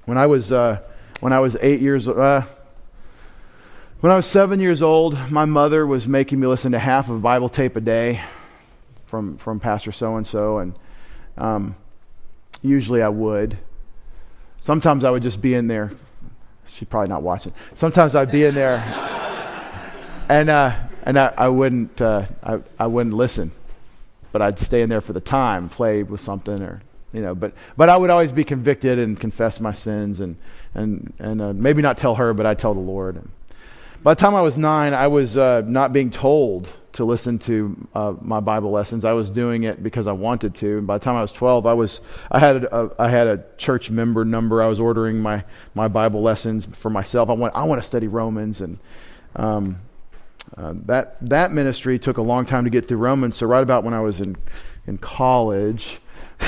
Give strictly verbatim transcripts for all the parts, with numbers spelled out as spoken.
When I was uh, when I was eight years uh, when I was seven years old, my mother was making me listen to half of a Bible tape a day from from Pastor so and so, and um, usually I would. Sometimes I would just be in there. She's probably not watching. Sometimes I'd be in there, and uh, and I, I wouldn't uh, I I wouldn't listen, but I'd stay in there for the time, play with something, or you know. But but I would always be convicted and confess my sins, and and and uh, maybe not tell her, but I'd tell the Lord. And by the time I was nine, I was uh, not being told to listen to uh, my Bible lessons. I was doing it because I wanted to. And by the time I was twelve, I was I had a, I had a church member number. I was ordering my, my Bible lessons for myself. I want I want to study Romans, and um, uh, that that ministry took a long time to get through Romans. So right about when I was in in college,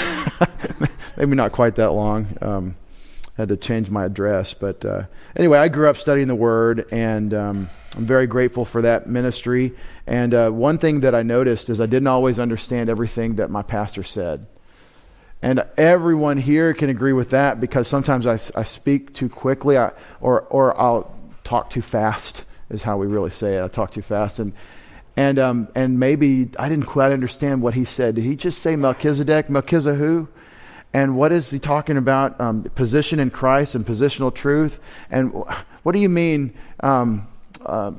maybe not quite that long. Um, had to change my address, but uh, anyway, I grew up studying the Word, and um, I'm very grateful for that ministry. And uh, one thing that I noticed is I didn't always understand everything that my pastor said. And everyone here can agree with that, because sometimes I, I speak too quickly, I, or or I'll talk too fast, is how we really say it. I talk too fast, and and um, and maybe I didn't quite understand what he said. Did he just say Melchizedek, Melchizedek who? And what is he talking about? Um, position in Christ and positional truth. And what do you mean um, uh,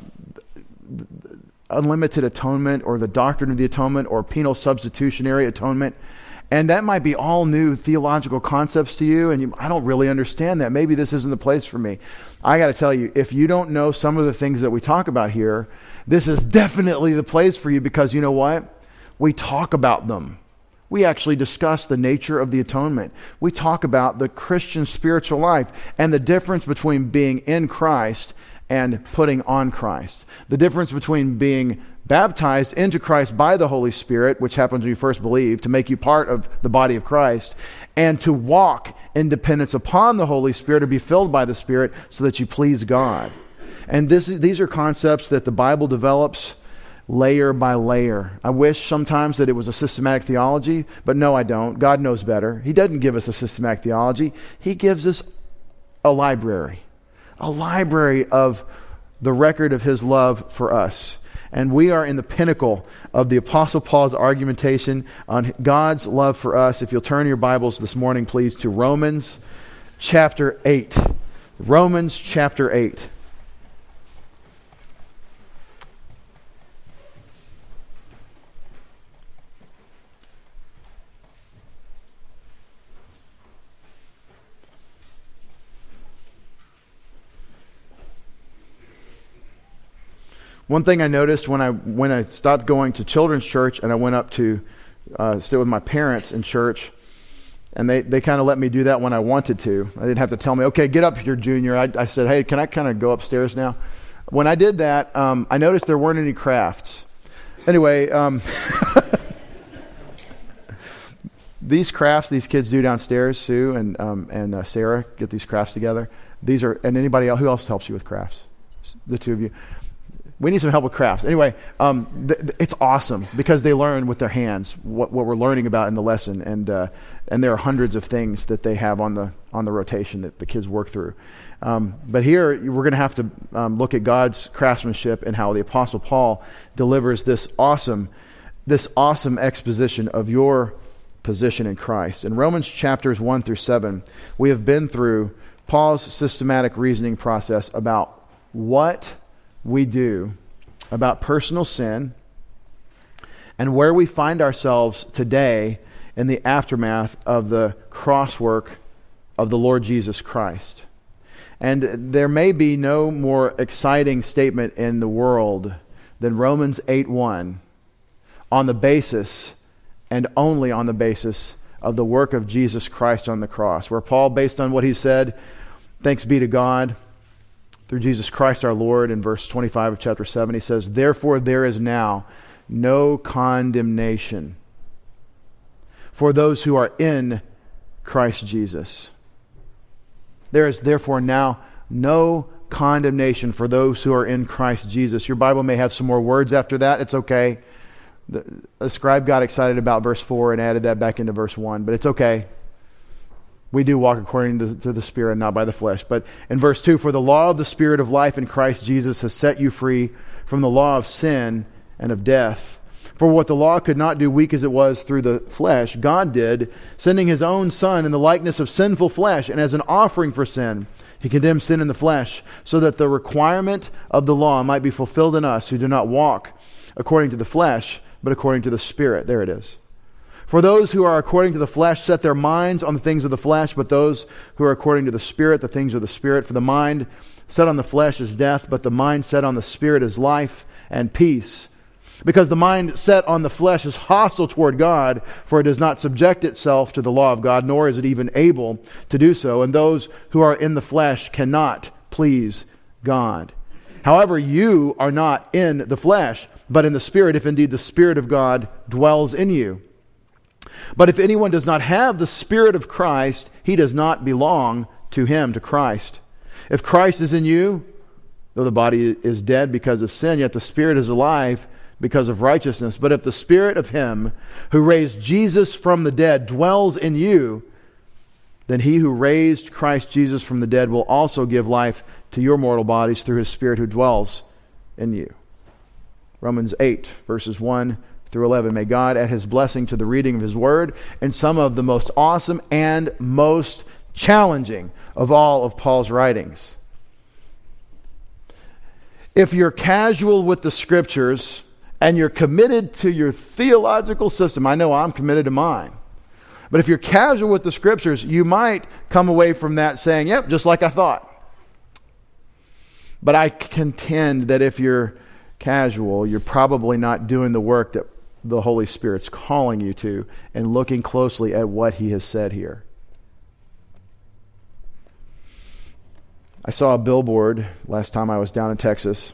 unlimited atonement, or the doctrine of the atonement, or penal substitutionary atonement? And that might be all new theological concepts to you, and you, I don't really understand that. Maybe this isn't the place for me. I got to tell you, if you don't know some of the things that we talk about here, this is definitely the place for you, because you know what? We talk about them. We actually discuss the nature of the atonement. We talk about the Christian spiritual life and the difference between being in Christ and putting on Christ. The difference between being baptized into Christ by the Holy Spirit, which happens when you first believe, to make you part of the body of Christ, and to walk in dependence upon the Holy Spirit, to be filled by the Spirit so that you please God. And this, these are concepts that the Bible develops layer by layer. I wish sometimes that it was a systematic theology, but no, I don't. God knows better. He doesn't give us a systematic theology. He gives us a library, a library of the record of His love for us. And we are in the pinnacle of the Apostle Paul's argumentation on God's love for us. If you'll turn your Bibles this morning, please, to Romans chapter eight. Romans chapter eight. One thing I noticed when I when I stopped going to children's church and I went up to uh, stay with my parents in church, and they, they kind of let me do that when I wanted to. I didn't have to tell me, okay, get up here, Junior. I, I said, hey, can I kind of go upstairs now? When I did that, um, I noticed there weren't any crafts. Anyway, um, these crafts these kids do downstairs, Sue and um, and uh, Sarah get these crafts together. These are, and anybody else, who else helps you with crafts? The two of you. We need some help with crafts. Anyway, um, th- th- it's awesome because they learn with their hands what, what we're learning about in the lesson, and uh, and there are hundreds of things that they have on the on the rotation that the kids work through. Um, but here we're going to have to um, look at God's craftsmanship and how the Apostle Paul delivers this awesome this awesome exposition of your position in Christ. In Romans chapters one through seven, we have been through Paul's systematic reasoning process about what we do about personal sin and where we find ourselves today in the aftermath of the cross work of the Lord Jesus Christ. And there may be no more exciting statement in the world than Romans eight one, on the basis and only on the basis of the work of Jesus Christ on the cross, where Paul, based on what he said, thanks be to God, through Jesus Christ our Lord, in verse twenty-five of chapter seven, he says, therefore there is now no condemnation for those who are in Christ Jesus. There is therefore now no condemnation for those who are in Christ Jesus. Your Bible may have some more words after that. It's okay. The, the scribe got excited about verse four and added that back into verse one, but it's okay. We do walk according to, to the Spirit, not by the flesh. But in verse two, for the law of the Spirit of life in Christ Jesus has set you free from the law of sin and of death. For what the law could not do, weak as it was through the flesh, God did, sending his own Son in the likeness of sinful flesh, and as an offering for sin, he condemned sin in the flesh, so that the requirement of the law might be fulfilled in us who do not walk according to the flesh, but according to the Spirit. There it is. For those who are according to the flesh set their minds on the things of the flesh, but those who are according to the Spirit, the things of the Spirit. For the mind set on the flesh is death, but the mind set on the Spirit is life and peace. Because the mind set on the flesh is hostile toward God, for it does not subject itself to the law of God, nor is it even able to do so. And those who are in the flesh cannot please God. However, you are not in the flesh, but in the Spirit, if indeed the Spirit of God dwells in you. But if anyone does not have the Spirit of Christ, he does not belong to him, to Christ. If Christ is in you, though the body is dead because of sin, yet the Spirit is alive because of righteousness. But if the Spirit of him who raised Jesus from the dead dwells in you, then he who raised Christ Jesus from the dead will also give life to your mortal bodies through his Spirit who dwells in you. Romans eight, verses one through eleven. May God add his blessing to the reading of his word and some of the most awesome and most challenging of all of Paul's writings. If you're casual with the scriptures and you're committed to your theological system, I know I'm committed to mine, but if you're casual with the scriptures, you might come away from that saying, yep, just like I thought. But I contend that if you're casual, you're probably not doing the work that the Holy Spirit's calling you to and looking closely at what he has said here. I saw a billboard last time I was down in Texas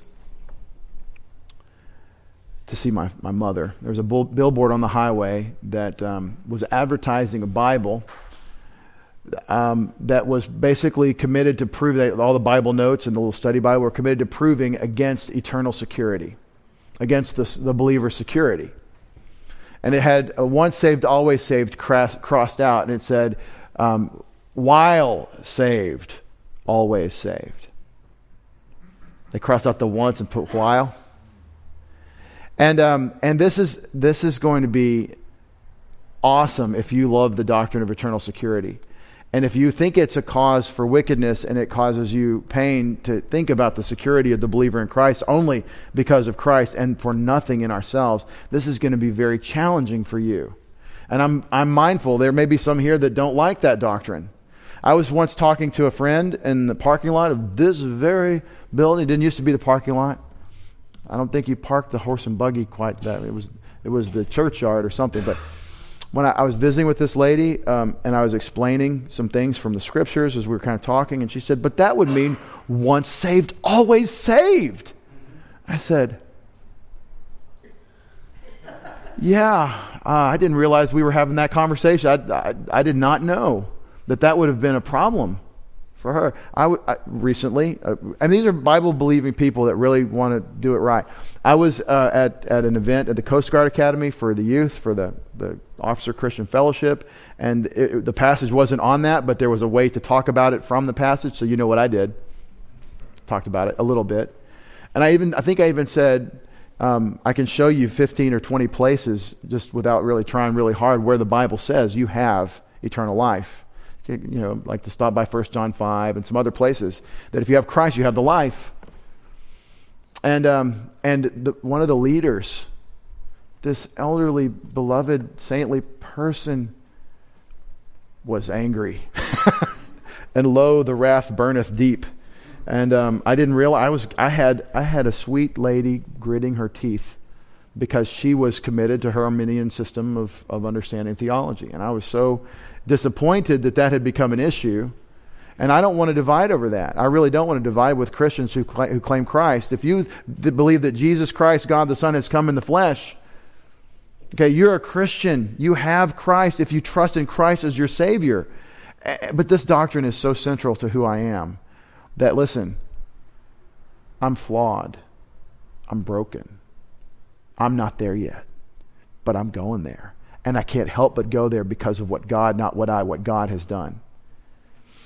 to see my, my mother. There was a bull, billboard on the highway that um, was advertising a Bible um, that was basically committed to prove that all the Bible notes and the little study Bible were committed to proving against eternal security, against the, the believer's security. And it had a once saved, always saved cross, crossed out, and it said, um, while saved, always saved. They crossed out the once and put while. And um, and this is this is going to be awesome if you love the doctrine of eternal security. And if you think it's a cause for wickedness and it causes you pain to think about the security of the believer in Christ only because of Christ and for nothing in ourselves, this is going to be very challenging for you. And I'm I'm mindful there may be some here that don't like that doctrine. I was once talking to a friend in the parking lot of this very building. It didn't used to be the parking lot. I don't think you parked the horse and buggy quite that. It was it was the churchyard or something. But when I, I was visiting with this lady um, and I was explaining some things from the scriptures as we were kind of talking, and she said, but that would mean once saved, always saved. I said, yeah, uh, I didn't realize we were having that conversation. I, I, I did not know that that would have been a problem for her. I, w- I recently, uh, and these are Bible-believing people that really want to do it right. I was uh, at, at an event at the Coast Guard Academy for the youth, for the, the Officer Christian Fellowship, and it, the passage wasn't on that, but there was a way to talk about it from the passage, so you know what I did. Talked about it a little bit. And I even, I think I even said, um, I can show you fifteen or twenty places, just without really trying really hard, where the Bible says you have eternal life. You know, like to stop by First John five and some other places, that if you have Christ, you have the life. And um, and the, one of the leaders, this elderly, beloved, saintly person, was angry. And lo, the wrath burneth deep. And um, I didn't realize I was. I had I had a sweet lady gritting her teeth because she was committed to her Arminian system of of understanding theology, and I was so disappointed that that had become an issue. And I don't want to divide over that. I really don't want to divide with Christians who, cl- who claim Christ. If you th- believe that Jesus Christ, God the Son, has come in the flesh, okay, you're a Christian. You have Christ if you trust in Christ as your Savior. But this doctrine is so central to who I am that, listen, I'm flawed. I'm broken. I'm not there yet, but I'm going there. And I can't help but go there because of what God, not what I, what God has done.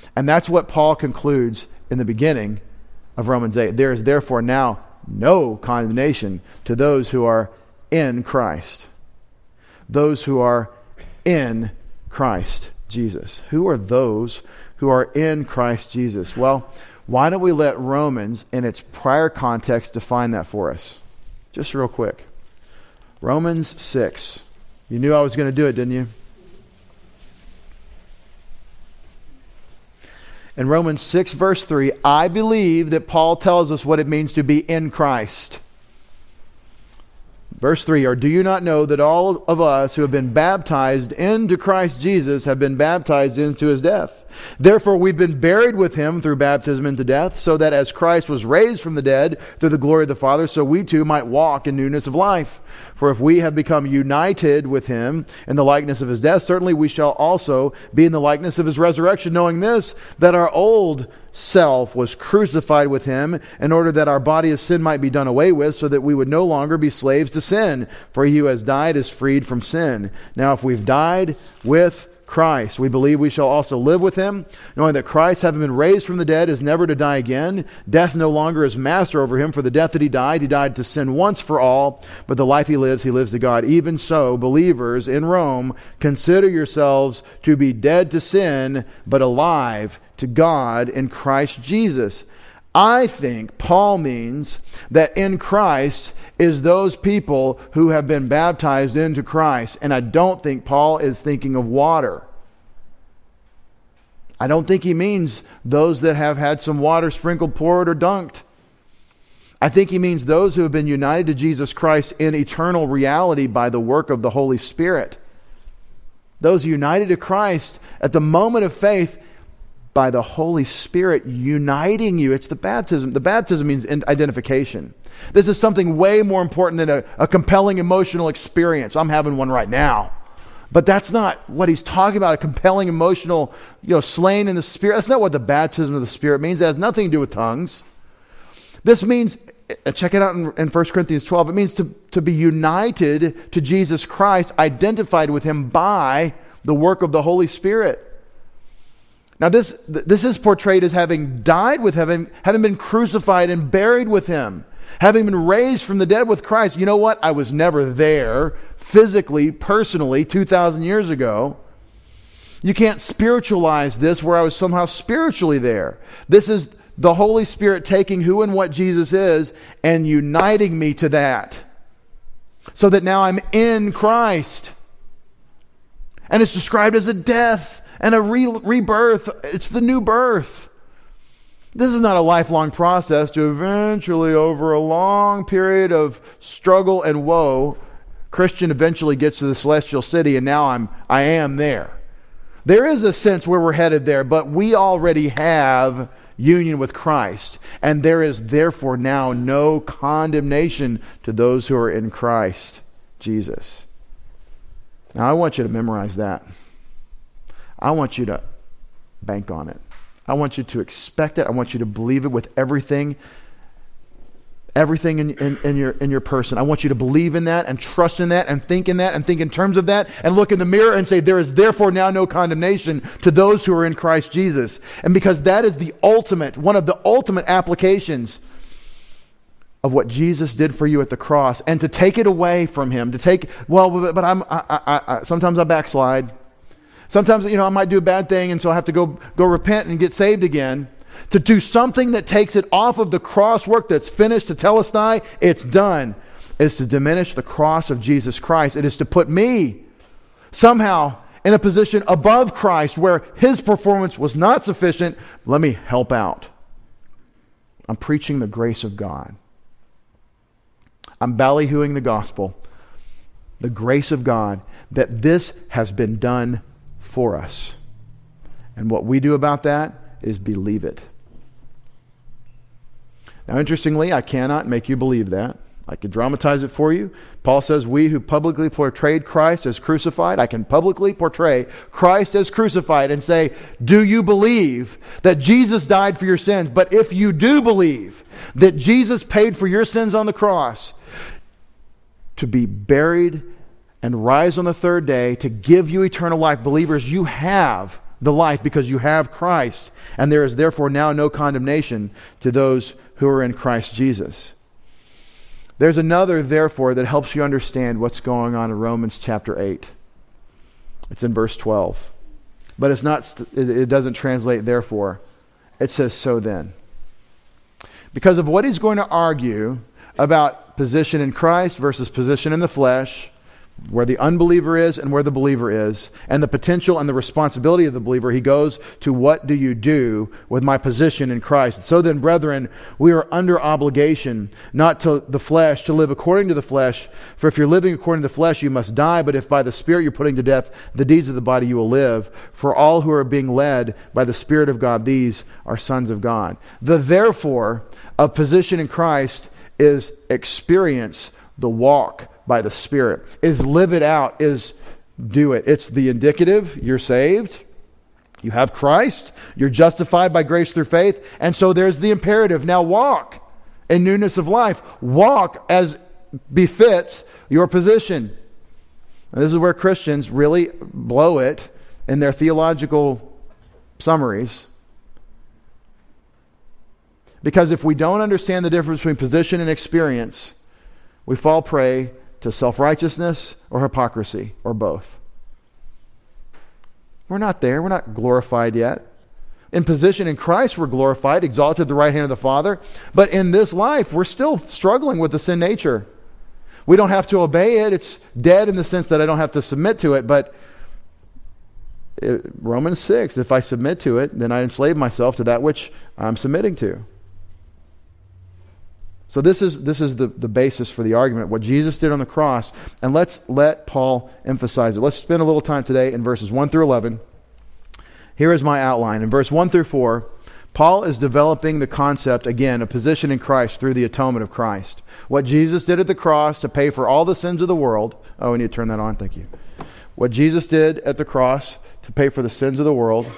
And that's what Paul concludes in the beginning of Romans eight. There is therefore now no condemnation to those who are in Christ. Those who are in Christ Jesus. Who are those who are in Christ Jesus? Well, why don't we let Romans in its prior context define that for us? Just real quick. Romans six. You knew I was going to do it, didn't you? In Romans six verse three, I believe that Paul tells us what it means to be in Christ. Verse three, or do you not know that all of us who have been baptized into Christ Jesus have been baptized into his death? Therefore we've been buried with him through baptism into death, so that as Christ was raised from the dead through the glory of the Father, so we too might walk in newness of life. For if we have become united with him in the likeness of his death, certainly we shall also be in the likeness of his resurrection, knowing this, that our old self was crucified with him in order that our body of sin might be done away with, so that we would no longer be slaves to sin. For he who has died is freed from sin. Now if we've died with Christ, we believe we shall also live with him, knowing that Christ, having been raised from the dead, is never to die again. Death no longer is master over him, for the death that he died, he died to sin once for all, but the life he lives, he lives to God. Even so, believers in Rome, consider yourselves to be dead to sin, but alive to God in Christ Jesus. I think Paul means that in Christ is those people who have been baptized into Christ. And I don't think Paul is thinking of water. I don't think he means those that have had some water sprinkled, poured, or dunked. I think he means those who have been united to Jesus Christ in eternal reality by the work of the Holy Spirit. Those united to Christ at the moment of faith by the Holy Spirit uniting you. It's the baptism. The baptism means identification. This is something way more important than a, a compelling emotional experience. I'm having one right now. But that's not what he's talking about, a compelling emotional, you know, slain in the Spirit. That's not what the baptism of the Spirit means. It has nothing to do with tongues. This means, check it out in, in First Corinthians twelve, it means to, to be united to Jesus Christ, identified with him by the work of the Holy Spirit. Now this, this is portrayed as having died with him, having been crucified and buried with him, having been raised from the dead with Christ. You know what? I was never there physically, personally, two thousand years ago. You can't spiritualize this where I was somehow spiritually there. This is the Holy Spirit taking who and what Jesus is and uniting me to that, so that now I'm in Christ. And it's described as a death and a re- rebirth. It's the new birth. This is not a lifelong process to eventually, over a long period of struggle and woe, Christian eventually gets to the celestial city, and now I'm I am there. There is a sense where we're headed there, but we already have union with Christ, and there is therefore now no condemnation to those who are in Christ Jesus. Now I want you to memorize that. I want you to bank on it. I want you to expect it. I want you to believe it with everything, everything in, in, in your in your person. I want you to believe in that and trust in that and think in that and think in terms of that and look in the mirror and say, there is therefore now no condemnation to those who are in Christ Jesus. And because that is the ultimate, one of the ultimate applications of what Jesus did for you at the cross, and to take it away from him, to take, well, but, but I'm, I, I, I, sometimes I backslide. Sometimes, you know, I might do a bad thing, and so I have to go go repent and get saved again. To do something that takes it off of the cross work that's finished, to telestai, it's done, is to diminish the cross of Jesus Christ. It is to put me somehow in a position above Christ where his performance was not sufficient. Let me help out. I'm preaching the grace of God. I'm ballyhooing the gospel, the grace of God, that this has been done for us. And what we do about that is believe it. Now, interestingly, I cannot make you believe that. I could dramatize it for you. Paul says, we who publicly portrayed Christ as crucified, I can publicly portray Christ as crucified and say, do you believe that Jesus died for your sins? But if you do believe that Jesus paid for your sins on the cross, to be buried and rise on the third day to give you eternal life, believers, you have the life because you have Christ, and there is therefore now no condemnation to those who are in Christ Jesus. There's another therefore that helps you understand what's going on in Romans chapter eight. It's in verse twelve. But it's not. It doesn't translate therefore. It says so then. Because of what he's going to argue about position in Christ versus position in the flesh, where the unbeliever is and where the believer is, and the potential and the responsibility of the believer, he goes to what do you do with my position in Christ. So then, brethren, we are under obligation, not to the flesh, to live according to the flesh. For if you're living according to the flesh, you must die. But if by the Spirit you're putting to death the deeds of the body, you will live. For all who are being led by the Spirit of God, these are sons of God. The therefore of position in Christ is experience the walk by the Spirit, is live it out, is do it. It's the indicative. You're saved. You have Christ. You're justified by grace through faith. And so there's the imperative. Now walk in newness of life. Walk as befits your position. And this is where Christians really blow it in their theological summaries. Because if we don't understand the difference between position and experience, we fall prey to self-righteousness or hypocrisy, or both. We're not there. We're not glorified yet. In position in Christ, we're glorified, exalted at the right hand of the Father. But in this life, we're still struggling with the sin nature. We don't have to obey it. It's dead in the sense that I don't have to submit to it. But it, Romans six, if I submit to it, then I enslave myself to that which I'm submitting to. So this is this is the, the basis for the argument, what Jesus did on the cross. And let's let Paul emphasize it. Let's spend a little time today in verses one through eleven. Here is my outline. In verse one through four, Paul is developing the concept, again, of position in Christ through the atonement of Christ. What Jesus did at the cross to pay for all the sins of the world. Oh, we need to turn that on. Thank you. What Jesus did at the cross to pay for the sins of the world.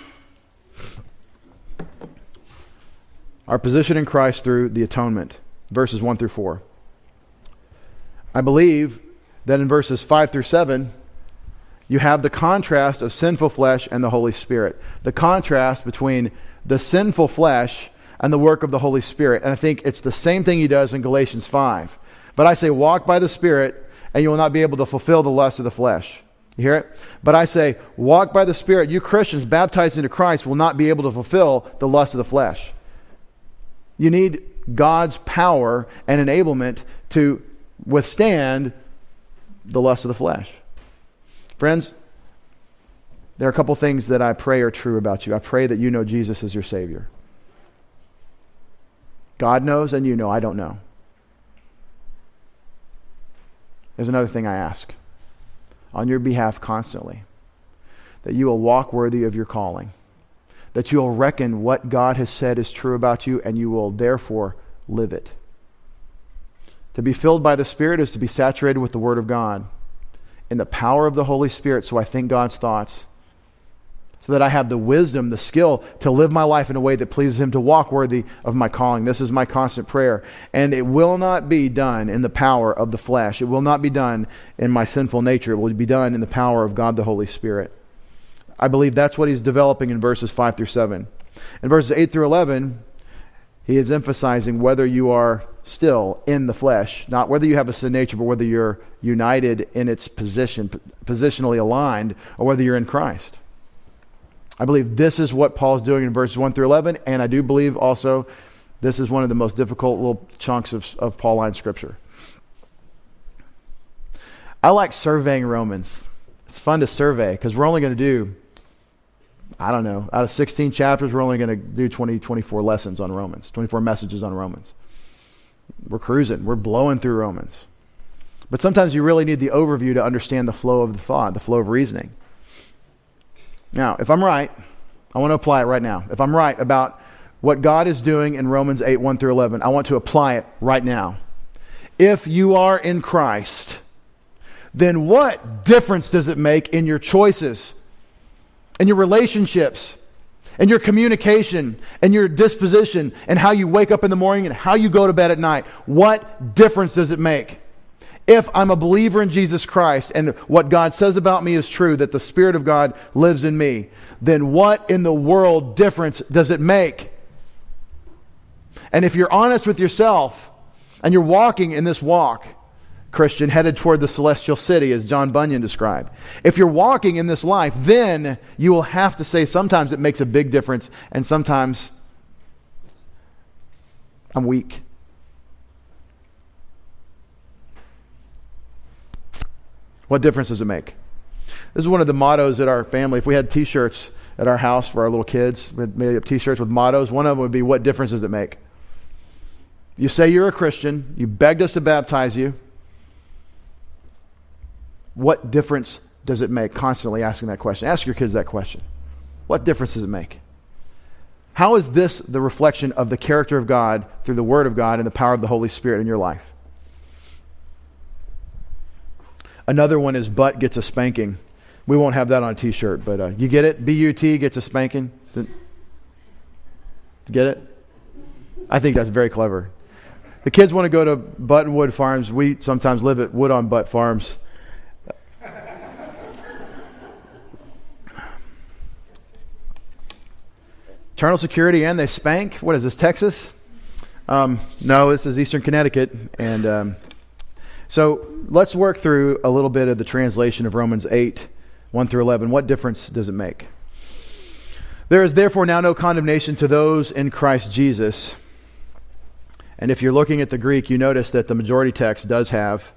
Our position in Christ through the atonement. Verses one through four. I believe that in verses five through seven, you have the contrast of sinful flesh and the Holy Spirit. The contrast between the sinful flesh and the work of the Holy Spirit. And I think it's the same thing he does in Galatians five. But I say, walk by the Spirit, and you will not be able to fulfill the lust of the flesh. You hear it? But I say, walk by the Spirit. You Christians baptized into Christ will not be able to fulfill the lust of the flesh. You need God's power and enablement to withstand the lust of the flesh. Friends, there are a couple things that I pray are true about you. I pray that you know Jesus as your Savior. God knows and you know. I don't know. There's another thing I ask on your behalf constantly, that you will walk worthy of your calling. That you will reckon what God has said is true about you, and you will therefore live it. To be filled by the Spirit is to be saturated with the Word of God in the power of the Holy Spirit, so I think God's thoughts, so that I have the wisdom, the skill to live my life in a way that pleases Him, to walk worthy of my calling. This is my constant prayer. And it will not be done in the power of the flesh. It will not be done in my sinful nature. It will be done in the power of God the Holy Spirit. I believe that's what he's developing in verses five through seven. In verses eight through eleven, he is emphasizing whether you are still in the flesh, not whether you have a sin nature, but whether you're united in its position, positionally aligned, or whether you're in Christ. I believe this is what Paul's doing in verses one through eleven, and I do believe also this is one of the most difficult little chunks of, of Pauline scripture. I like surveying Romans. It's fun to survey because we're only going to do, I don't know, out of sixteen chapters, we're only going to do twenty, twenty-four lessons on Romans, twenty-four messages on Romans. We're cruising. We're blowing through Romans. But sometimes you really need the overview to understand the flow of the thought, the flow of reasoning. Now, if I'm right, I want to apply it right now. If I'm right about what God is doing in Romans eight, one through eleven, I want to apply it right now. If you are in Christ, then what difference does it make in your choices, in your relationships, in your communication, and your disposition, and how you wake up in the morning and how you go to bed at night? What difference does it make? If I'm a believer in Jesus Christ and what God says about me is true, that the Spirit of God lives in me, then what in the world difference does it make? And if you're honest with yourself and you're walking in this walk, Christian, headed toward the celestial city, as John Bunyan described, if you're walking in this life, then you will have to say sometimes it makes a big difference and sometimes I'm weak. What difference does it make? This is one of the mottos at our family. If we had t-shirts at our house for our little kids, we had made up t-shirts with mottos. One of them would be, what difference does it make? You say you're a Christian. You begged us to baptize you. What difference does it make? Constantly asking that question. Ask your kids that question. What difference does it make? How is this the reflection of the character of God through the Word of God and the power of the Holy Spirit in your life? Another one is butt gets a spanking. We won't have that on a t-shirt, but uh, you get it? B U T gets a spanking. Get it? I think that's very clever. The kids want to go to Butt and Wood Farms. We sometimes live at Wood on Butt Farms. Eternal security, and they spank. What is this, Texas? Um, no, this is Eastern Connecticut. And um, so let's work through a little bit of the translation of Romans eight, one through eleven. What difference does it make? There is therefore now no condemnation to those in Christ Jesus. And if you're looking at the Greek, you notice that the majority text does have,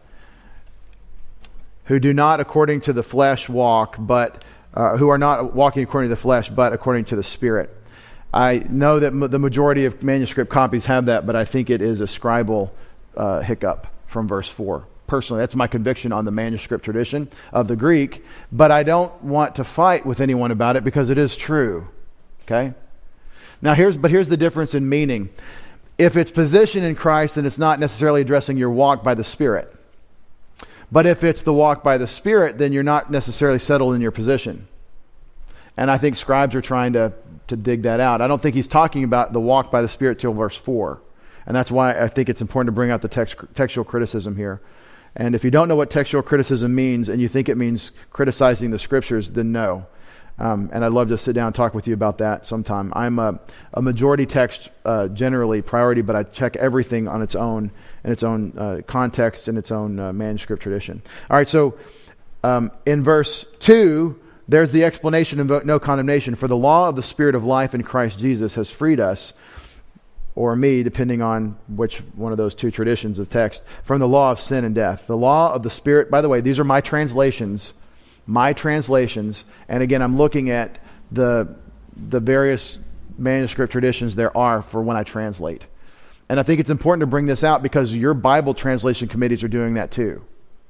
who do not according to the flesh walk, but uh, who are not walking according to the flesh, but according to the Spirit. I know that m- the majority of manuscript copies have that, but I think it is a scribal uh, hiccup from verse four. Personally, that's my conviction on the manuscript tradition of the Greek, but I don't want to fight with anyone about it because it is true. Okay? Now here's, but here's the difference in meaning. If it's position in Christ, then it's not necessarily addressing your walk by the Spirit. But if it's the walk by the Spirit, then you're not necessarily settled in your position. And I think scribes are trying to, to dig that out. I don't think he's talking about the walk by the Spirit till verse four. And that's why I think it's important to bring out the text, textual criticism here. And if you don't know what textual criticism means and you think it means criticizing the Scriptures, then no. Um, and I'd love to sit down and talk with you about that sometime. I'm a, a majority text uh, generally priority, but I check everything on its own, in its own uh, context, and its own uh, manuscript tradition. All right, so um, in verse two, there's the explanation of no condemnation. For the law of the Spirit of life in Christ Jesus has freed us, or me, depending on which one of those two traditions of text, from the law of sin and death. The law of the Spirit, by the way, these are my translations, my translations, and again, I'm looking at the the various manuscript traditions there are for when I translate. And I think it's important to bring this out because your Bible translation committees are doing that too.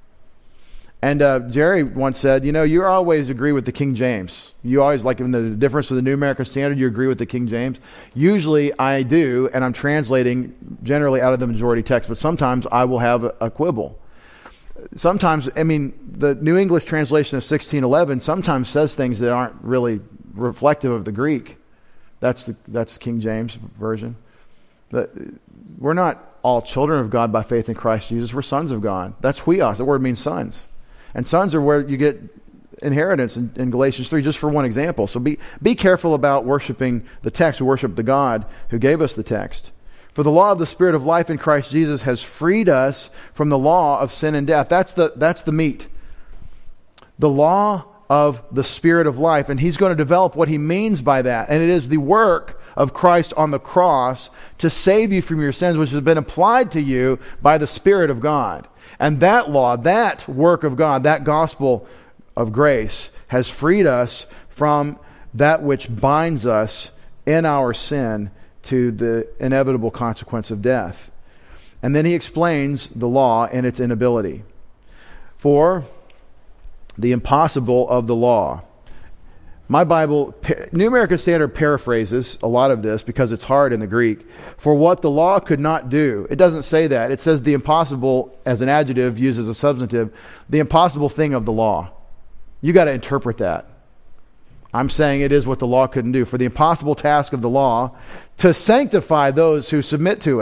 And uh, Jerry once said, you know, you always agree with the King James. You always, like in the difference with the New American Standard, you agree with the King James. Usually I do, and I'm translating generally out of the majority text, but sometimes I will have a, a quibble. Sometimes, I mean, the New English translation of sixteen eleven sometimes says things that aren't really reflective of the Greek. That's the that's King James version. But we're not all children of God by faith in Christ Jesus. We're sons of God. That's huios. The word means sons. And sons are where you get inheritance in, in Galatians three, just for one example. So be, be careful about worshiping the text. We worship the God who gave us the text. For the law of the Spirit of life in Christ Jesus has freed us from the law of sin and death. That's the, that's the meat. The law of the Spirit of life. And he's going to develop what he means by that. And it is the work of Christ on the cross to save you from your sins, which has been applied to you by the Spirit of God. And that law, that work of God, that gospel of grace has freed us from that which binds us in our sin to the inevitable consequence of death. And then he explains the law and its inability. For the impossible of the law. My Bible, New American Standard paraphrases a lot of this because it's hard in the Greek. For what the law could not do. It doesn't say that. It says the impossible as an adjective used as a substantive. The impossible thing of the law. You got to interpret that. I'm saying it is what the law couldn't do. For the impossible task of the law to sanctify those who submit to it.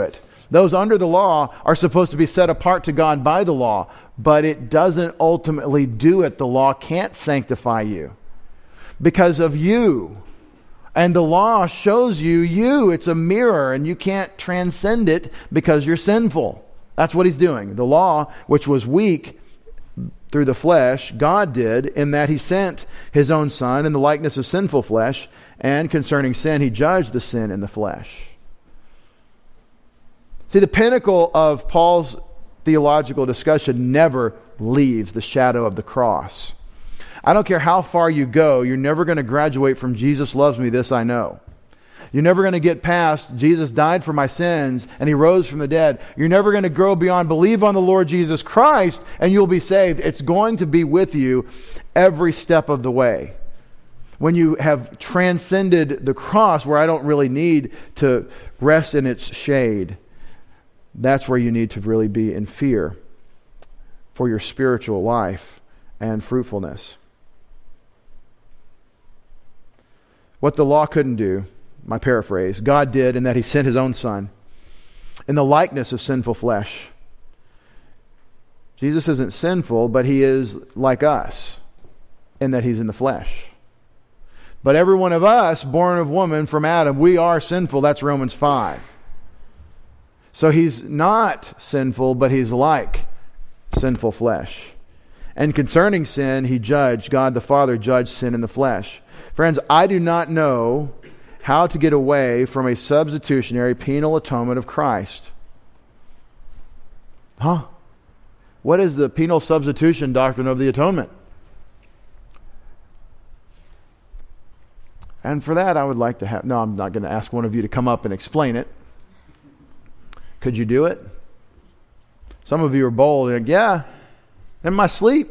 Those under the law are supposed to be set apart to God by the law, but it doesn't ultimately do it. The law can't sanctify you because of you. And the law shows you you. It's a mirror, and you can't transcend it because you're sinful. That's what he's doing. The law, which was weak through the flesh, God did in that he sent his own Son in the likeness of sinful flesh, and concerning sin, he judged the sin in the flesh. See, the pinnacle of Paul's theological discussion never leaves the shadow of the cross. I don't care how far you go, you're never going to graduate from Jesus loves me, this I know. You're never going to get past Jesus died for my sins and he rose from the dead. You're never going to grow beyond believe on the Lord Jesus Christ and you'll be saved. It's going to be with you every step of the way. When you have transcended the cross where I don't really need to rest in its shade, that's where you need to really be in fear for your spiritual life and fruitfulness. What the law couldn't do, my paraphrase, God did in that he sent his own Son in the likeness of sinful flesh. Jesus isn't sinful, but he is like us in that he's in the flesh. But every one of us, born of woman from Adam, we are sinful. That's Romans five. So he's not sinful, but he's like sinful flesh. And concerning sin, he judged, God the Father judged sin in the flesh. Friends, I do not know how to get away from a substitutionary penal atonement of Christ. Huh? What is the penal substitution doctrine of the atonement? And for that, I would like to have... No, I'm not going to ask one of you to come up and explain it. Could you do it? Some of you are bold. You're like, yeah, in my sleep.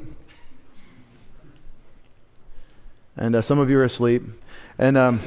And uh, some of you are asleep. And um,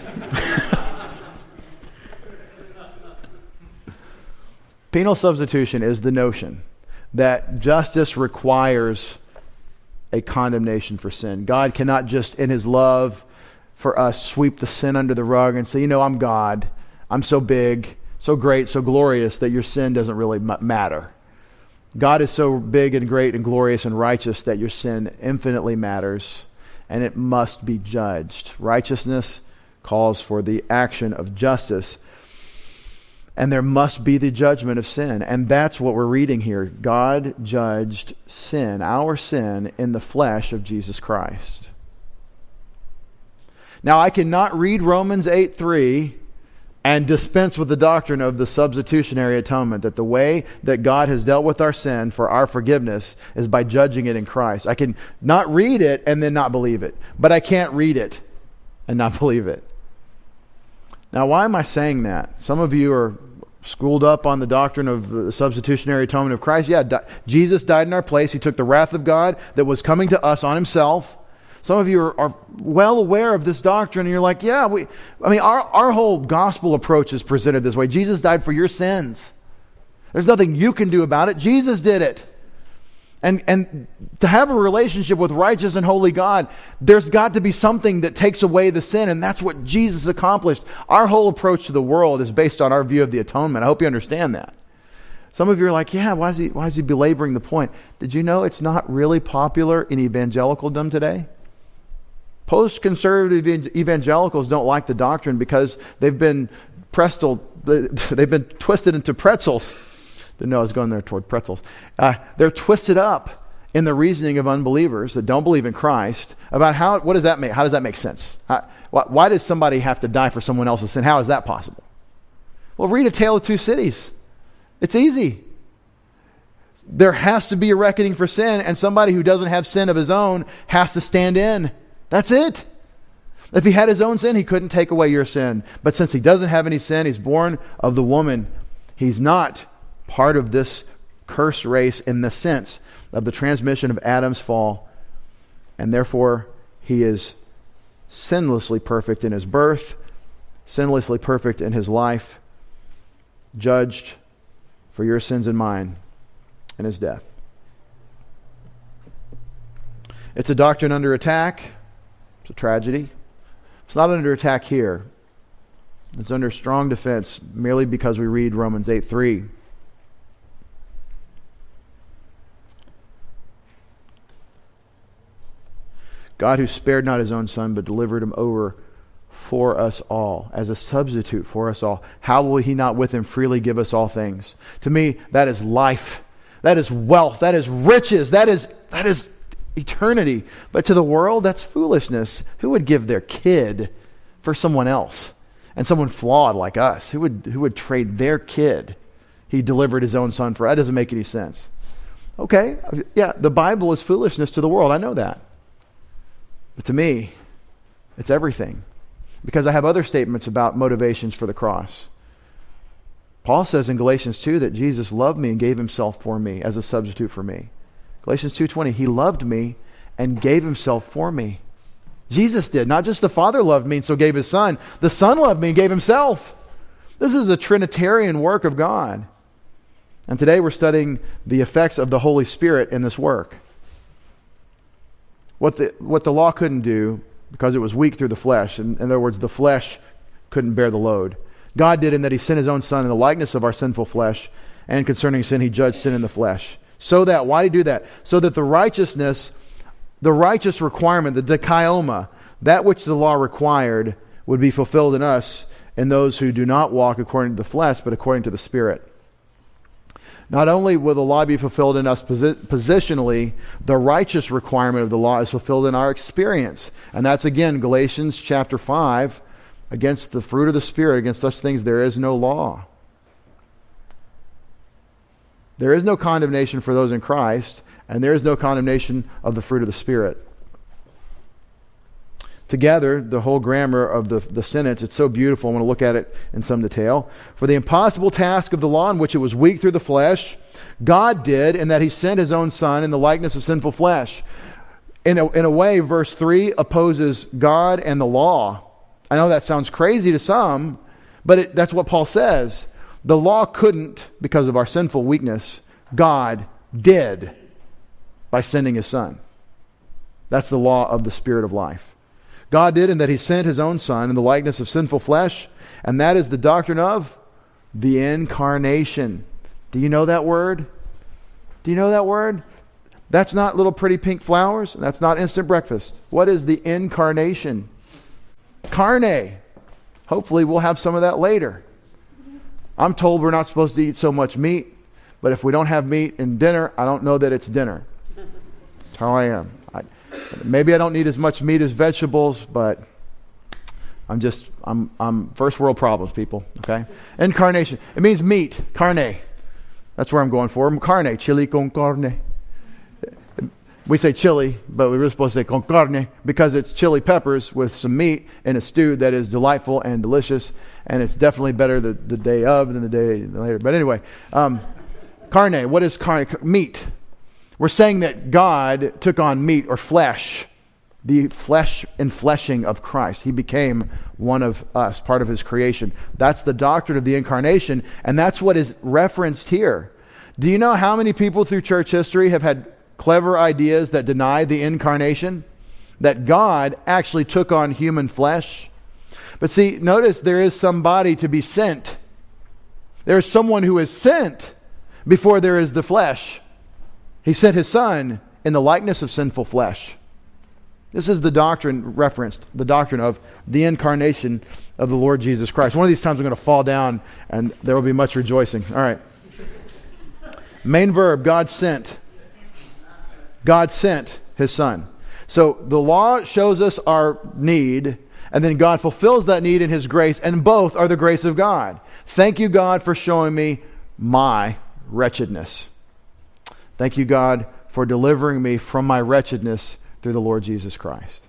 penal substitution is the notion that justice requires a condemnation for sin. God cannot just, in his love for us, sweep the sin under the rug and say, you know, I'm God. I'm so big, so great, so glorious that your sin doesn't really matter. God is so big and great and glorious and righteous that your sin infinitely matters. And it must be judged. Righteousness calls for the action of justice. And there must be the judgment of sin. And that's what we're reading here. God judged sin, our sin, in the flesh of Jesus Christ. Now, I cannot read Romans eight three and dispense with the doctrine of the substitutionary atonement, that the way that God has dealt with our sin for our forgiveness is by judging it in Christ. I can not read it and then not believe it, but I can't read it and not believe it. Now, why am I saying that? Some of you are schooled up on the doctrine of the substitutionary atonement of Christ. Yeah, di- Jesus died in our place. He took the wrath of God that was coming to us on himself. Some of you are, are well aware of this doctrine, and you're like, yeah, we, I mean, our, our whole gospel approach is presented this way. Jesus died for your sins. There's nothing you can do about it. Jesus did it. And, and to have a relationship with righteous and holy God, there's got to be something that takes away the sin, and that's what Jesus accomplished. Our whole approach to the world is based on our view of the atonement. I hope you understand that. Some of you are like, yeah, why is he, why is he belaboring the point? Did you know it's not really popular in evangelicaldom today? Post-conservative evangelicals don't like the doctrine because they've been pretzel, they've been twisted into pretzels. Didn't know I was going there toward pretzels. Uh, they're twisted up in the reasoning of unbelievers that don't believe in Christ about how, what does that make? How does that make sense? How, why, why does somebody have to die for someone else's sin? How is that possible? Well, read A Tale of Two Cities. It's easy. There has to be a reckoning for sin, and somebody who doesn't have sin of his own has to stand in. That's it. If he had his own sin, he couldn't take away your sin. But since he doesn't have any sin, he's born of the woman. He's not part of this cursed race in the sense of the transmission of Adam's fall. And therefore, he is sinlessly perfect in his birth, sinlessly perfect in his life, judged for your sins and mine in his death. It's a doctrine under attack. It's a tragedy. It's not under attack here. It's under strong defense merely because we read Romans eight three. God who spared not his own son, but delivered him over for us all, as a substitute for us all. How will he not with him freely give us all things? To me, that is life. That is wealth. That is riches. That is, that is eternity. But to the world, that's foolishness. Who would give their kid for someone else? And someone flawed like us, who would, who would trade their kid? He delivered his own son for. That doesn't make any sense. Okay, yeah, the Bible is foolishness to the world. I know that. But to me, it's everything. Because I have other statements about motivations for the cross. Paul says in Galatians two that Jesus loved me and gave himself for me as a substitute for me. Galatians two twenty, he loved me and gave himself for me. Jesus did. Not just the Father loved me and so gave his Son. The Son loved me and gave himself. This is a Trinitarian work of God. And today we're studying the effects of the Holy Spirit in this work. What the, what the law couldn't do, because it was weak through the flesh. In, in other words, the flesh couldn't bear the load. God did in that he sent his own Son in the likeness of our sinful flesh, and concerning sin, he judged sin in the flesh. So that, why did he do that? So that the righteousness, the righteous requirement, the dikaioma, that which the law required, would be fulfilled in us, in those who do not walk according to the flesh, but according to the Spirit. Not only will the law be fulfilled in us posi- positionally, the righteous requirement of the law is fulfilled in our experience. And that's again Galatians chapter five, against the fruit of the Spirit, against such things there is no law. There is no condemnation for those in Christ, and there is no condemnation of the fruit of the Spirit. Together, the whole grammar of the, the sentence, it's so beautiful. I want to look at it in some detail. For the impossible task of the law, in which it was weak through the flesh, God did, in that he sent his own Son in the likeness of sinful flesh. In a, in a way, verse three opposes God and the law. I know that sounds crazy to some, but it, that's what Paul says. The law couldn't, because of our sinful weakness. God did by sending his Son. That's the law of the Spirit of life. God did in that he sent his own Son in the likeness of sinful flesh, and that is the doctrine of the incarnation. Do you know that word? Do you know that word? That's not little pretty pink flowers. That's not instant breakfast. What is the incarnation? Carne. Hopefully we'll have some of that later. I'm told we're not supposed to eat so much meat, but if we don't have meat in dinner, I don't know that it's dinner. That's how I am. I, maybe I don't need as much meat as vegetables, but I'm just, I'm, I'm first world problems, people, okay? Incarnation. It means meat, carne. That's where I'm going for. Carne, chili con carne. We say chili, but we were supposed to say con carne because it's chili peppers with some meat in a stew that is delightful and delicious, and it's definitely better the, the day of than the day later. But anyway, um, carne, what is carne? Meat. We're saying that God took on meat or flesh, the flesh enfleshing of Christ. He became one of us, part of his creation. That's the doctrine of the incarnation, and that's what is referenced here. Do you know how many people through church history have had clever ideas that deny the incarnation? That God actually took on human flesh? But see, notice there is somebody to be sent. There is someone who is sent before there is the flesh. He sent his Son in the likeness of sinful flesh. This is the doctrine referenced, the doctrine of the incarnation of the Lord Jesus Christ. One of these times I'm going to fall down and there will be much rejoicing. All right. Main verb, God sent. God sent his Son. So the law shows us our need, and then God fulfills that need in his grace, and both are the grace of God. Thank you, God, for showing me my wretchedness. Thank you, God, for delivering me from my wretchedness through the Lord Jesus Christ.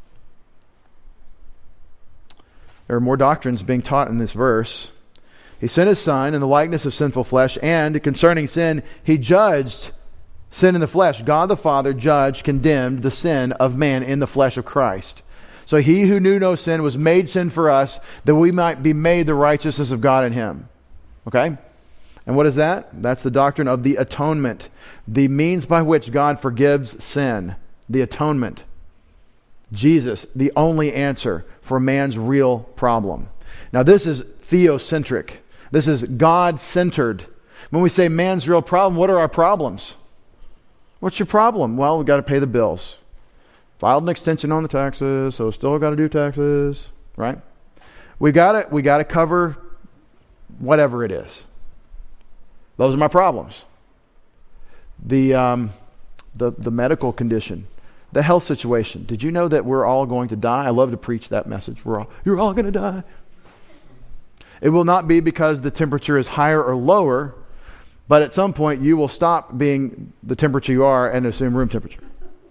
There are more doctrines being taught in this verse. He sent his Son in the likeness of sinful flesh, and concerning sin, he judged sin in the flesh. God the Father judged, condemned the sin of man in the flesh of Christ. So he who knew no sin was made sin for us, that we might be made the righteousness of God in him. Okay? And what is that? That's the doctrine of the atonement. The means by which God forgives sin. The atonement. Jesus, the only answer for man's real problem. Now this is theocentric. This is God-centered. When we say man's real problem, what are our problems? What's your problem? Well, we've got to pay the bills. Filed an extension on the taxes, so still got to do taxes, right? We got to we got to cover whatever it is. Those are my problems. The um, the the medical condition, the health situation. Did you know that we're all going to die? I love to preach that message. We're all you're all going to die. It will not be because the temperature is higher or lower, but at some point you will stop being the temperature you are and assume room temperature.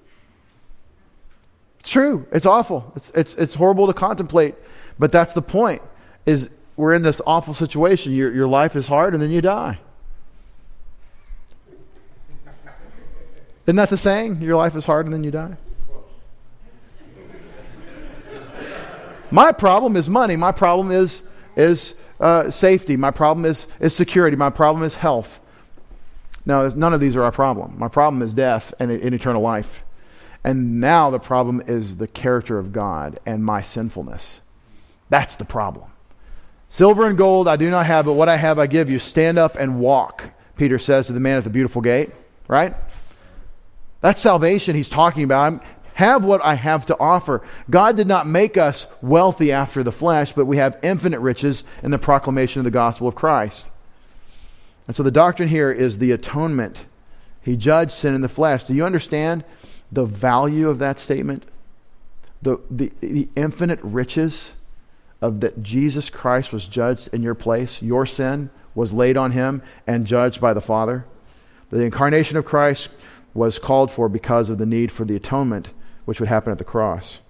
It's true. It's awful. It's it's it's horrible to contemplate, but that's the point. Is we're in this awful situation. Your your life is hard, and then you die. Isn't that the saying? Your life is hard, and then you die. My problem is money. My problem is is uh, safety. My problem is is security. My problem is health. No, none of these are our problem. My problem is death and, and eternal life. And now the problem is the character of God and my sinfulness. That's the problem. Silver and gold I do not have, but what I have I give you. Stand up and walk, Peter says to the man at the beautiful gate. Right? That's salvation he's talking about. I'm, have what I have to offer. God did not make us wealthy after the flesh, but we have infinite riches in the proclamation of the gospel of Christ. And so the doctrine here is the atonement. He judged sin in the flesh. Do you understand the value of that statement? The, the, the infinite riches of that Jesus Christ was judged in your place. Your sin was laid on him and judged by the Father. The incarnation of Christ was called for because of the need for the atonement which would happen at the cross.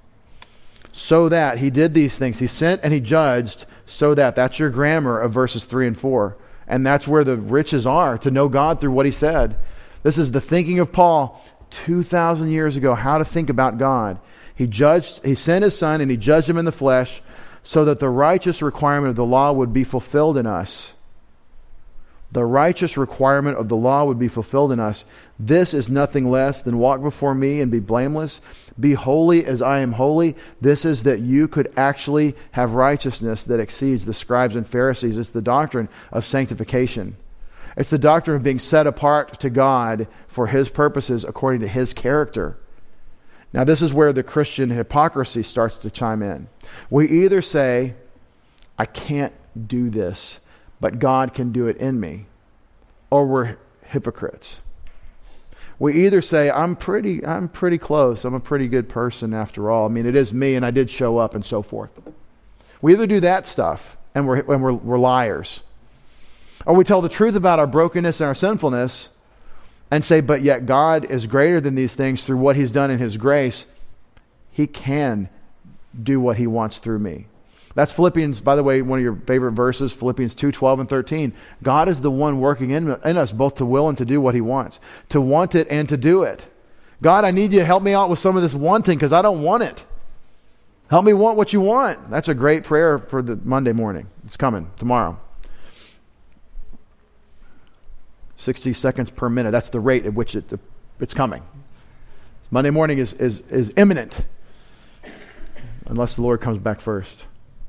So that he did these things. He sent and he judged so that. That's your grammar of verses three and four. And that's where the riches are, to know God through what he said. This is the thinking of Paul two thousand years ago, how to think about God. He judged, he sent his son and he judged him in the flesh so that the righteous requirement of the law would be fulfilled in us. The righteous requirement of the law would be fulfilled in us. This is nothing less than walk before me and be blameless. Be holy as I am holy. This is that you could actually have righteousness that exceeds the scribes and Pharisees. It's the doctrine of sanctification. It's the doctrine of being set apart to God for his purposes according to his character. Now this is where the Christian hypocrisy starts to chime in. We either say, I can't do this, but God can do it in me, or we're hypocrites. We either say, I'm pretty, I'm pretty close, I'm a pretty good person after all. I mean, it is me and I did show up and so forth. We either do that stuff and we're, and we're, we're liars. Or we tell the truth about our brokenness and our sinfulness and say, but yet God is greater than these things through what he's done in his grace. He can do what he wants through me. That's Philippians, by the way, one of your favorite verses, Philippians two, twelve and thirteen. God is the one working in, in us both to will and to do what he wants. To want it and to do it. God, I need you to help me out with some of this wanting because I don't want it. Help me want what you want. That's a great prayer for the Monday morning. It's coming tomorrow. sixty seconds per minute. That's the rate at which it, it's coming. Monday morning is, is, is imminent. Unless the Lord comes back first.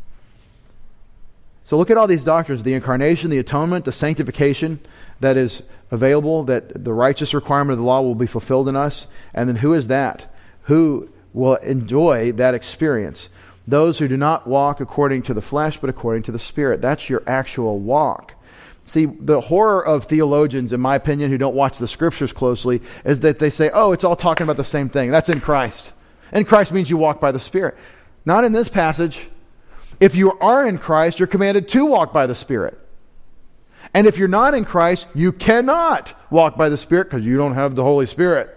So look at all these doctrines, the incarnation, the atonement, the sanctification that is available, that the righteous requirement of the law will be fulfilled in us. And then who is that? Who will enjoy that experience? Those who do not walk according to the flesh, but according to the Spirit. That's your actual walk. See, the horror of theologians, in my opinion, who don't watch the scriptures closely, is that they say, oh, it's all talking about the same thing. That's in Christ. In Christ means you walk by the Spirit. Not in this passage. If you are in Christ, you're commanded to walk by the Spirit. And if you're not in Christ, you cannot walk by the Spirit because you don't have the Holy Spirit.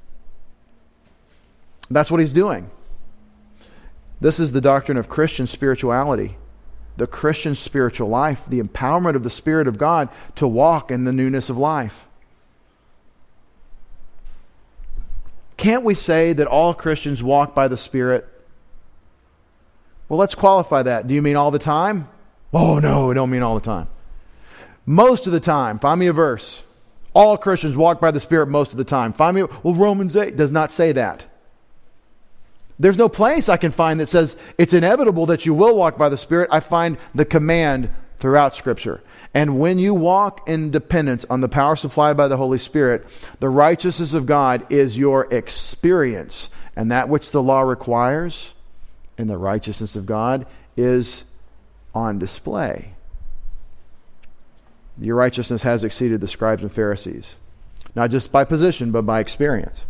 That's what he's doing. This is the doctrine of Christian spirituality. The Christian spiritual life, the empowerment of the Spirit of God to walk in the newness of life. Can't we say that all Christians walk by the Spirit? Well, let's qualify that. Do you mean all the time? Oh, no, I don't mean all the time. Most of the time. Find me a verse. All Christians walk by the Spirit most of the time. Find me, well, Romans eight does not say that. There's no place I can find that says it's inevitable that you will walk by the Spirit. I find the command throughout Scripture. And when you walk in dependence on the power supplied by the Holy Spirit, the righteousness of God is your experience. And that which the law requires in the righteousness of God is on display. Your righteousness has exceeded the scribes and Pharisees, not just by position, but by experience.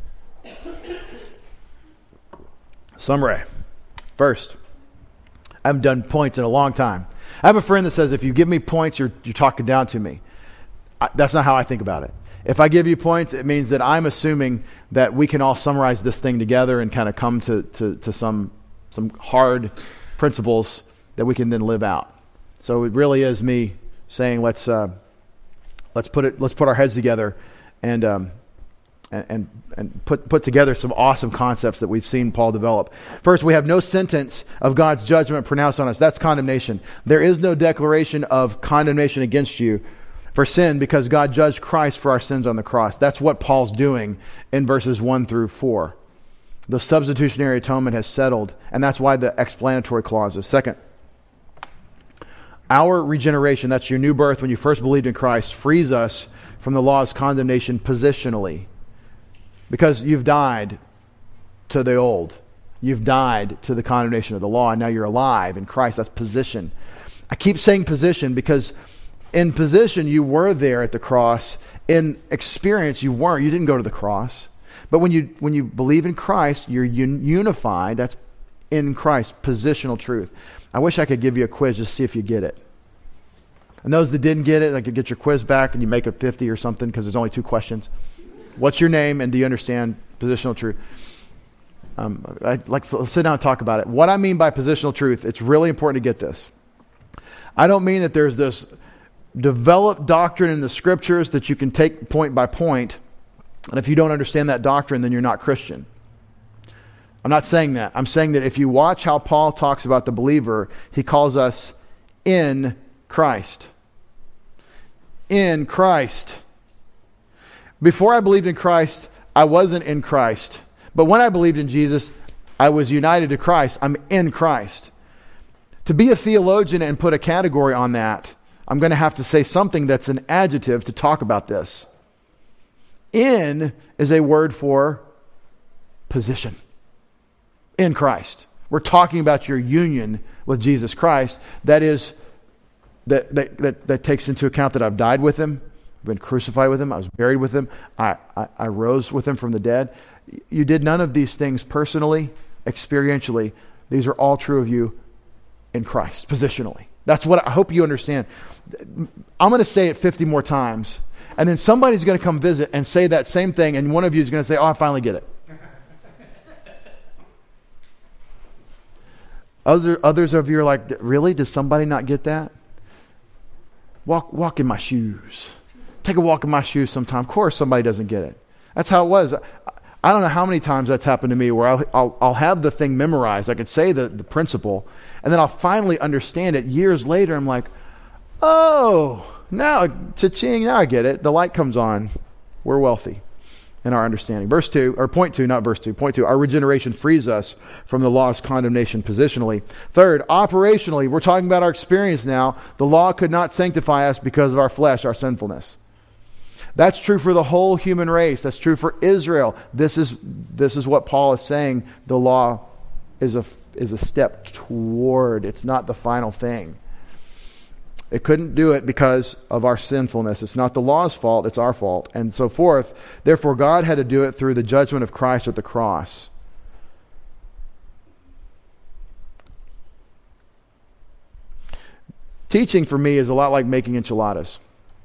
Summary. First, I haven't done points in a long time. I have a friend that says, if you give me points, you're, you're talking down to me. I, that's not how I think about it. If I give you points, it means that I'm assuming that we can all summarize this thing together and kind of come to, to, to some, some hard principles that we can then live out. So it really is me saying, let's uh, let's put it let's put our heads together and um, and and, and put, put together some awesome concepts that we've seen Paul develop. First, we have no sentence of God's judgment pronounced on us. That's condemnation. There is no declaration of condemnation against you for sin because God judged Christ for our sins on the cross. That's what Paul's doing in verses one through four. The substitutionary atonement has settled, and that's why the explanatory clauses. Second, our regeneration, that's your new birth when you first believed in Christ, frees us from the law's condemnation positionally. Because you've died to the old. You've died to the condemnation of the law, and now you're alive in Christ. That's position. I keep saying position because in position you were there at the cross. In experience you weren't. You didn't go to the cross. But when you when you believe in Christ, you're un- unified. That's in Christ, positional truth. I wish I could give you a quiz just to see if you get it. And those that didn't get it, I could get your quiz back and you make it fifty or something because there's only two questions. What's your name and do you understand positional truth? Um, I, let's, let's sit down and talk about it. What I mean by positional truth, it's really important to get this. I don't mean that there's this developed doctrine in the scriptures that you can take point by point, and if you don't understand that doctrine, then you're not Christian. I'm not saying that. I'm saying that if you watch how Paul talks about the believer, he calls us in Christ. In Christ. Before I believed in Christ, I wasn't in Christ. But when I believed in Jesus, I was united to Christ. I'm in Christ. To be a theologian and put a category on that, I'm going to have to say something that's an adjective to talk about this. In is a word for position. In Christ. We're talking about your union with Jesus Christ. That is, that, that, that, that takes into account that I've died with Him, I've been crucified with Him, I was buried with Him, I, I, I rose with Him from the dead. You did none of these things personally, experientially. These are all true of you in Christ, positionally. That's what I hope you understand. I'm going to say it fifty more times, and then somebody's going to come visit and say that same thing, and one of you is going to say, oh, I finally get it. Other, others of you are like, really? Does somebody not get that? Walk, walk in my shoes. Take a walk in my shoes sometime. Of course somebody doesn't get it. That's how it was. I don't know how many times that's happened to me where I'll, I'll, I'll have the thing memorized. I could say the, the principle, and then I'll finally understand it years later. I'm like, oh, now, cha-ching, now I get it. The light comes on. We're wealthy in our understanding. Verse two, or point two, not verse two, point two, our regeneration frees us from the law's condemnation positionally. Third, operationally, we're talking about our experience now. The law could not sanctify us because of our flesh, our sinfulness. That's true for the whole human race. That's true for Israel. This is this is what Paul is saying. The law is a is a step toward. It's not the final thing. It couldn't do it because of our sinfulness. It's not the law's fault, it's our fault, and so forth. Therefore, God had to do it through the judgment of Christ at the cross. Teaching for me is a lot like making enchiladas.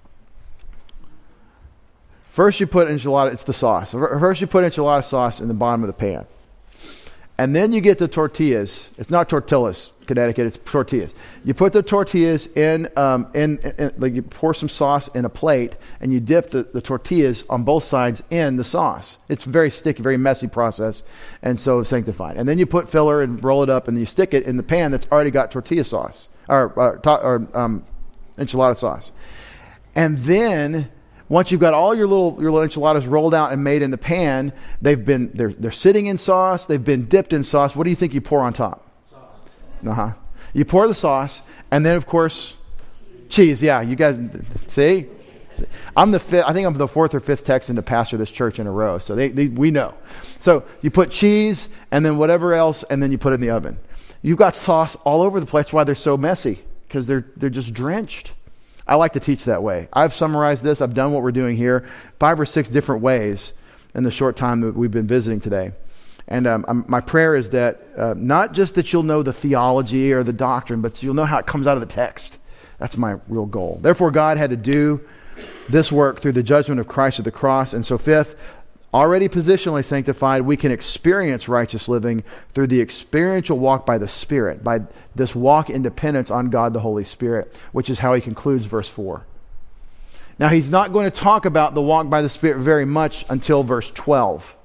First you put enchilada, it's the sauce. First you put enchilada sauce in the bottom of the pan. And then you get the tortillas. It's not tortillas, Connecticut, it's tortillas. You put the tortillas in, um, in, in like you pour some sauce in a plate, and you dip the, the tortillas on both sides in the sauce. It's a very sticky, very messy process, and so sanctified. And then you put filler and roll it up, and then you stick it in the pan that's already got tortilla sauce, or, or, or um, enchilada sauce. And then once you've got all your little your little enchiladas rolled out and made in the pan, they've been they're they're sitting in sauce, they've been dipped in sauce. What do you think you pour on top? Sauce. Uh-huh. You pour the sauce, and then of course cheese. Yeah, you guys see? I'm the fifth, I think I'm the fourth or fifth Texan to pastor this church in a row. So they, they, we know. So you put cheese and then whatever else, and then you put it in the oven. You've got sauce all over the place. That's why they're so messy, because they're they're just drenched. I like to teach that way. I've summarized this. I've done what we're doing here, five or six different ways in the short time that we've been visiting today. And um, I'm, my prayer is that uh, not just that you'll know the theology or the doctrine, but you'll know how it comes out of the text. That's my real goal. Therefore, God had to do this work through the judgment of Christ at the cross. And so fifth, already positionally sanctified, we can experience righteous living through the experiential walk by the Spirit, by this walk in dependence on God the Holy Spirit, which is how he concludes verse four. Now, he's not going to talk about the walk by the Spirit very much until verse twelve.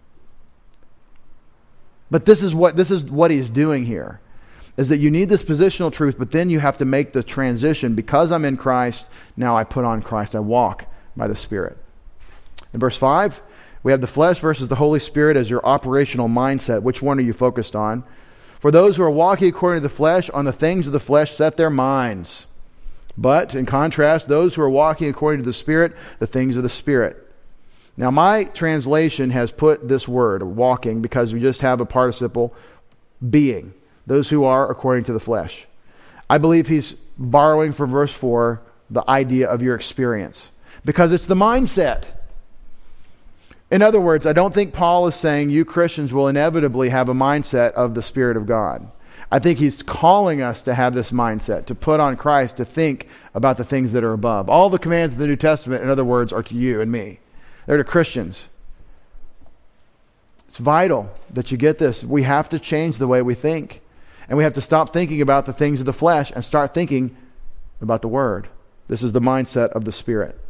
But this is what this is what he's doing here, is that you need this positional truth, but then you have to make the transition. Because I'm in Christ, now I put on Christ. I walk by the Spirit. In verse five, we have the flesh versus the Holy Spirit as your operational mindset. Which one are you focused on? For those who are walking according to the flesh, on the things of the flesh set their minds. But, in contrast, those who are walking according to the Spirit, the things of the Spirit. Now, my translation has put this word, walking, because we just have a participle, being. Those who are according to the flesh. I believe he's borrowing from verse four the idea of your experience, because it's the mindset. In other words, I don't think Paul is saying you Christians will inevitably have a mindset of the Spirit of God. I think he's calling us to have this mindset, to put on Christ, to think about the things that are above. All the commands of the New Testament, in other words, are to you and me. They're to Christians. It's vital that you get this. We have to change the way we think. And we have to stop thinking about the things of the flesh and start thinking about the Word. This is the mindset of the Spirit.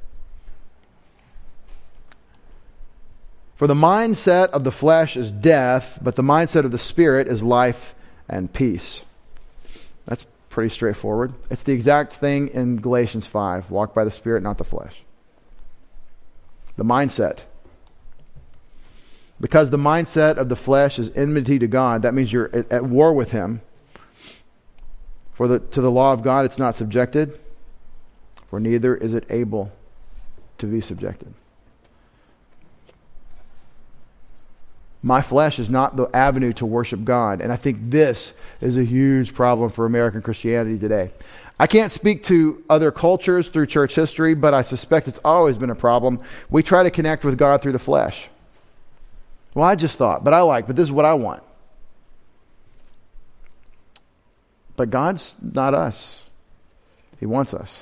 For the mindset of the flesh is death, but the mindset of the Spirit is life and peace. That's pretty straightforward. It's the exact thing in Galatians five. Walk by the Spirit, not the flesh. The mindset. Because the mindset of the flesh is enmity to God, that means you're at, at war with Him. For the, to the law of God it's not subjected, for neither is it able to be subjected. My flesh is not the avenue to worship God. And I think this is a huge problem for American Christianity today. I can't speak to other cultures through church history, but I suspect it's always been a problem. We try to connect with God through the flesh. Well, I just thought, but I like, but this is what I want. But God's not us. He wants us.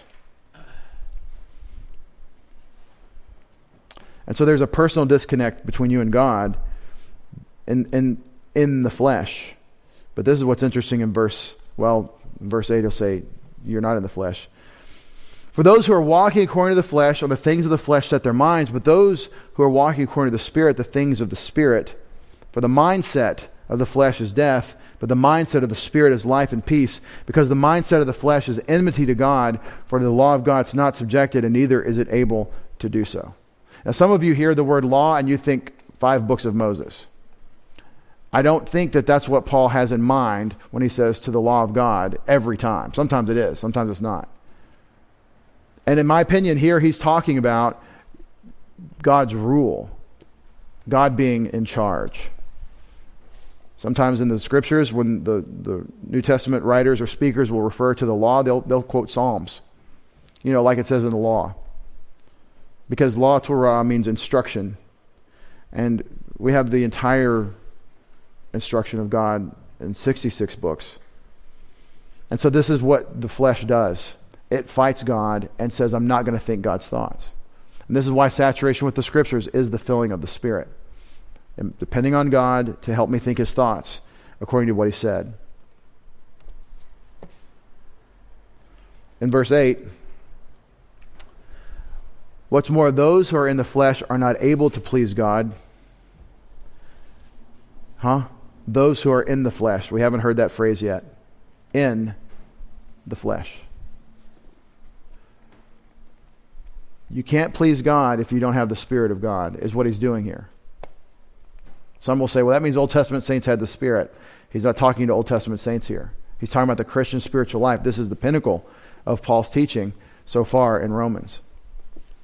And so there's a personal disconnect between you and God in in in the flesh. But this is what's interesting in verse, well, in verse eight he'll say, you're not in the flesh. For those who are walking according to the flesh, on the things of the flesh set their minds, but those who are walking according to the Spirit, the things of the Spirit. For the mindset of the flesh is death, but the mindset of the Spirit is life and peace, because the mindset of the flesh is enmity to God, for the law of God is not subjected, and neither is it able to do so. Now, some of you hear the word law and you think five books of Moses. I don't think that that's what Paul has in mind when he says to the law of God every time. Sometimes it is, sometimes it's not. And in my opinion, here he's talking about God's rule, God being in charge. Sometimes in the scriptures, when the, the New Testament writers or speakers will refer to the law, they'll, they'll quote Psalms, you know, like it says in the law. Because law, Torah, means instruction. And we have the entire instruction of God in sixty-six books. And so this is what the flesh does. It fights God and says, I'm not going to think God's thoughts. And this is why saturation with the scriptures is the filling of the Spirit. And depending on God to help me think His thoughts according to what He said. In verse eight, what's more, those who are in the flesh are not able to please God. Huh? Those who are in the flesh. We haven't heard that phrase yet. In the flesh. You can't please God if you don't have the Spirit of God, is what he's doing here. Some will say, well, that means Old Testament saints had the Spirit. He's not talking to Old Testament saints here. He's talking about the Christian spiritual life. This is the pinnacle of Paul's teaching so far in Romans.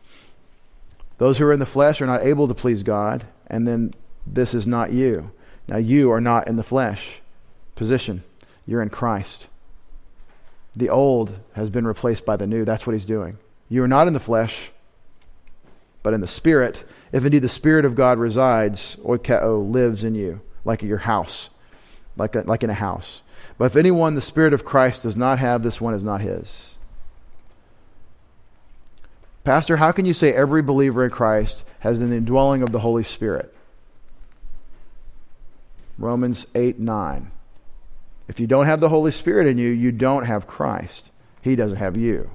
Those who are in the flesh are not able to please God, and then this is not you. Now you are not in the flesh. Position. You're in Christ. The old has been replaced by the new. That's what he's doing. You are not in the flesh, but in the Spirit. If indeed the Spirit of God resides, oikeo, lives in you, like your house, like, a, like in a house. But if anyone the Spirit of Christ does not have, this one is not his. Pastor, how can you say every believer in Christ has the indwelling of the Holy Spirit? Romans eight nine. If you don't have the Holy Spirit in you, you don't have Christ. He doesn't have you.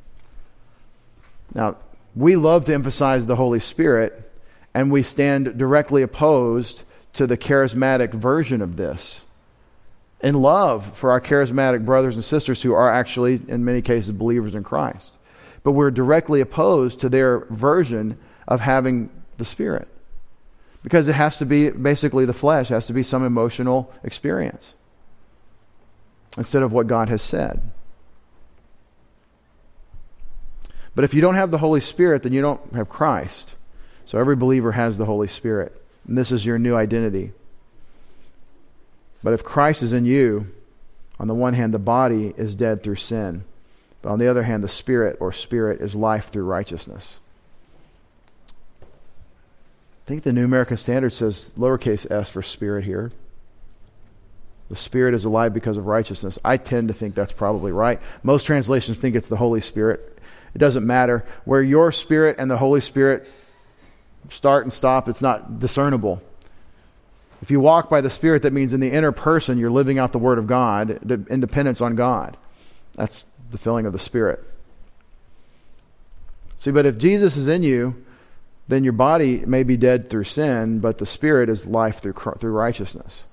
Now, we love to emphasize the Holy Spirit, and we stand directly opposed to the charismatic version of this. In love for our charismatic brothers and sisters who are actually, in many cases, believers in Christ. But we're directly opposed to their version of having the Spirit. Because it has to be, basically the flesh has to be some emotional experience instead of what God has said. But if you don't have the Holy Spirit, then you don't have Christ. So every believer has the Holy Spirit. And this is your new identity. But if Christ is in you, on the one hand, the body is dead through sin. But on the other hand, the Spirit or Spirit is life through righteousness. I think the New American Standard says lowercase s for Spirit here. The Spirit is alive because of righteousness. I tend to think that's probably right. Most translations think it's the Holy Spirit. It doesn't matter. Where your spirit and the Holy Spirit start and stop, it's not discernible. If you walk by the Spirit, that means in the inner person you're living out the Word of God, in dependence on God. That's the filling of the Spirit. See, but if Jesus is in you, then your body may be dead through sin, but the Spirit is life through through righteousness.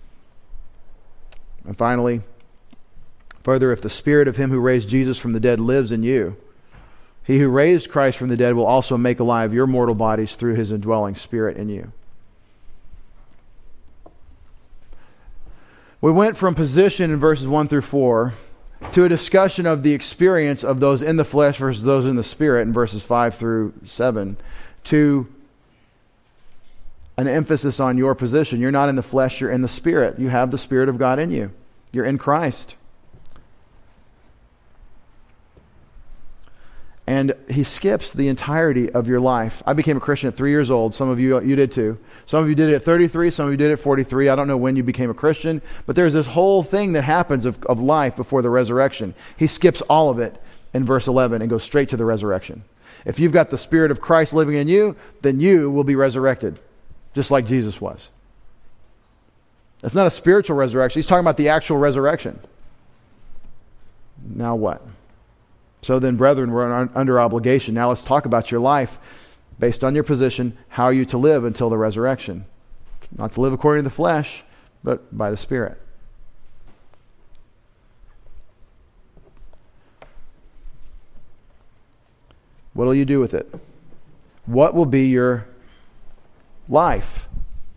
And finally, further, if the Spirit of Him who raised Jesus from the dead lives in you, He who raised Christ from the dead will also make alive your mortal bodies through His indwelling Spirit in you. We went from position in verses one through four to a discussion of the experience of those in the flesh versus those in the Spirit in verses five through seven, to an emphasis on your position. You're not in the flesh, you're in the Spirit. You have the Spirit of God in you. You're in Christ. And he skips the entirety of your life. I became a Christian at three years old. Some of you, you did too. Some of you did it at thirty-three. Some of you did it at forty-three. I don't know when you became a Christian. But there's this whole thing that happens of, of life before the resurrection. He skips all of it in verse eleven and goes straight to the resurrection. If you've got the Spirit of Christ living in you, then you will be resurrected, just like Jesus was. It's not a spiritual resurrection. He's talking about the actual resurrection. Now what? So then, brethren, we're under obligation. Now let's talk about your life based on your position. How are you to live until the resurrection? Not to live according to the flesh, but by the Spirit. What will you do with it? What will be your life?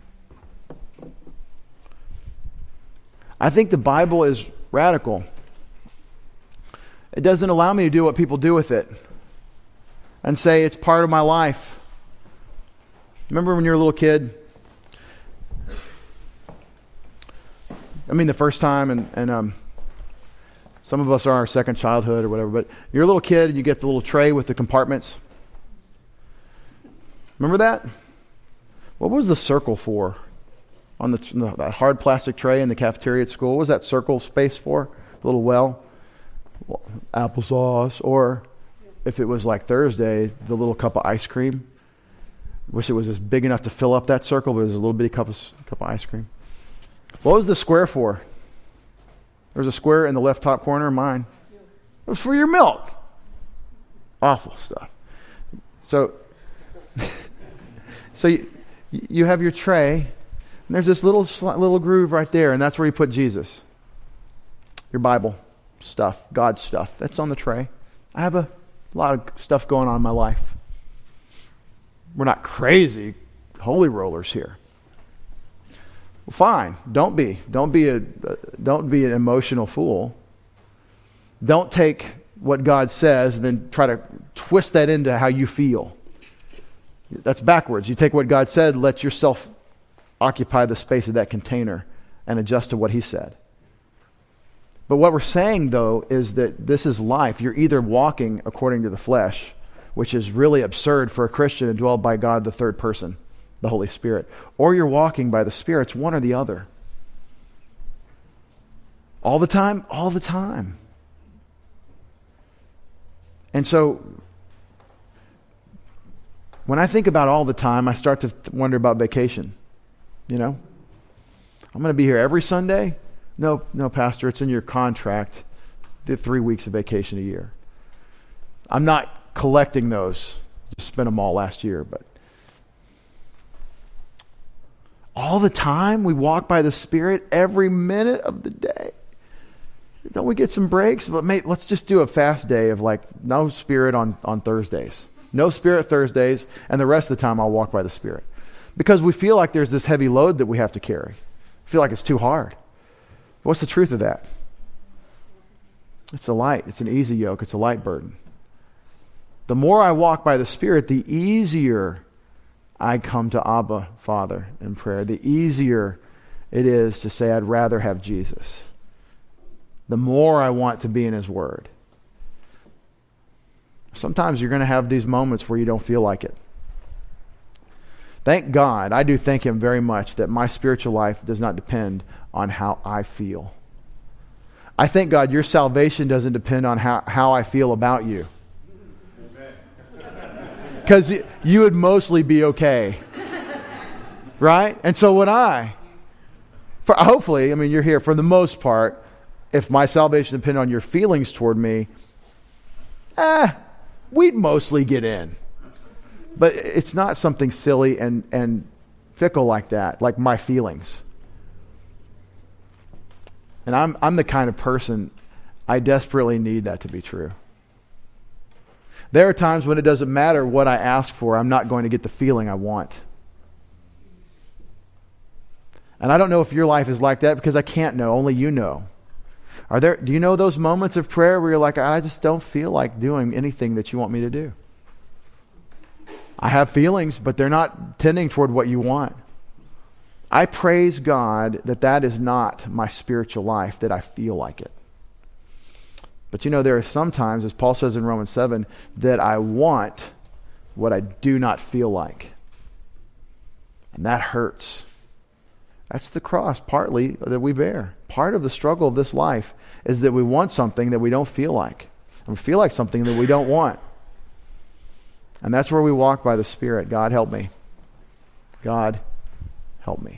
I think the Bible is radical. It doesn't allow me to do what people do with it and say it's part of my life. Remember when you were a little kid? I mean, the first time, and, and um, some of us are our second childhood or whatever, but you're a little kid and you get the little tray with the compartments. Remember that? What was the circle for on the, that hard plastic tray in the cafeteria at school? What was that circle space for? The little well? Well, applesauce, or if it was like Thursday, the little cup of ice cream. Wish it was as big enough to fill up that circle, but it was a little bitty cup of, cup of ice cream. What was the square for? There's a square in the left top corner of mine. It was for your milk. Awful stuff. So, so you, you have your tray, and there's this little little groove right there, and that's where you put Jesus. Your Bible stuff, God's stuff. That's on the tray. I have a lot of stuff going on in my life. We're not crazy holy rollers here. Well, fine. Don't be. Don't be a. Don't be an emotional fool. Don't take what God says and then try to twist that into how you feel. That's backwards. You take what God said, let yourself occupy the space of that container and adjust to what he said. But what we're saying, though, is that this is life. You're either walking according to the flesh, which is really absurd for a Christian to dwell by God, the third person, the Holy Spirit, or you're walking by the Spirit. It's one or the other. All the time? All the time. And so, when I think about all the time, I start to wonder about vacation. You know? I'm going to be here every Sunday? No, no, Pastor, it's in your contract. The three weeks of vacation a year. I'm not collecting those. Just spent them all last year, but all the time we walk by the Spirit every minute of the day. Don't we get some breaks? But maybe, let's just do a fast day of like no Spirit on, on Thursdays. No Spirit Thursdays, and the rest of the time I'll walk by the Spirit. Because we feel like there's this heavy load that we have to carry. Feel like it's too hard. What's the truth of that? It's a light. It's an easy yoke. It's a light burden. The more I walk by the Spirit, the easier I come to Abba, Father, in prayer. The easier it is to say, I'd rather have Jesus. The more I want to be in His Word. Sometimes you're going to have these moments where you don't feel like it. Thank God, I do thank Him very much that my spiritual life does not depend on how I feel. I thank God your salvation doesn't depend on how, how I feel about you. Because you would mostly be okay. Right? And so would I. For, hopefully, I mean, you're here for the most part. If my salvation depended on your feelings toward me, eh, we'd mostly get in. But it's not something silly and, and fickle like that, like my feelings. And I'm I'm the kind of person, I desperately need that to be true. There are times when it doesn't matter what I ask for, I'm not going to get the feeling I want. And I don't know if your life is like that because I can't know, only you know. Are there? Do you know those moments of prayer where you're like, I just don't feel like doing anything that you want me to do? I have feelings, but they're not tending toward what you want. I praise God that that is not my spiritual life, that I feel like it. But you know, there are some times, as Paul says in Romans seven, that I want what I do not feel like. And that hurts. That's the cross, partly, that we bear. Part of the struggle of this life is that we want something that we don't feel like. And we feel like something that we don't want. And that's where we walk by the Spirit. God, help me. God, help me.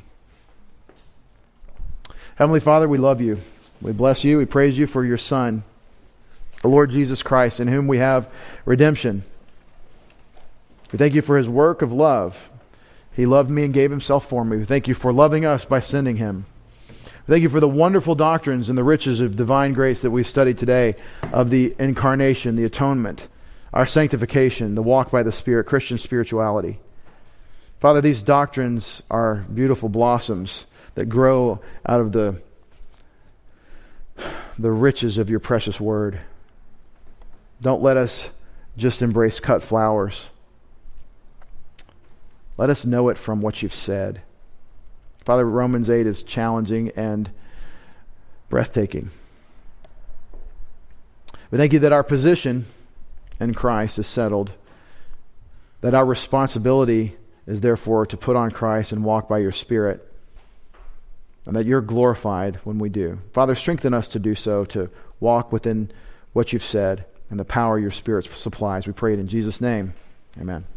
Heavenly Father, we love you. We bless you. We praise you for your Son, the Lord Jesus Christ, in whom we have redemption. We thank you for His work of love. He loved me and gave Himself for me. We thank you for loving us by sending Him. We thank you for the wonderful doctrines and the riches of divine grace that we've studied today, of the incarnation, the atonement, our sanctification, the walk by the Spirit, Christian spirituality. Father, these doctrines are beautiful blossoms that grow out of the, the riches of your precious word. Don't let us just embrace cut flowers. Let us know it from what you've said. Father, Romans eight is challenging and breathtaking. We thank you that our position in Christ is settled, that our responsibility is therefore to put on Christ and walk by your Spirit, and that you're glorified when we do. Father, strengthen us to do so, to walk within what you've said and the power your Spirit supplies. We pray it in Jesus' name. Amen.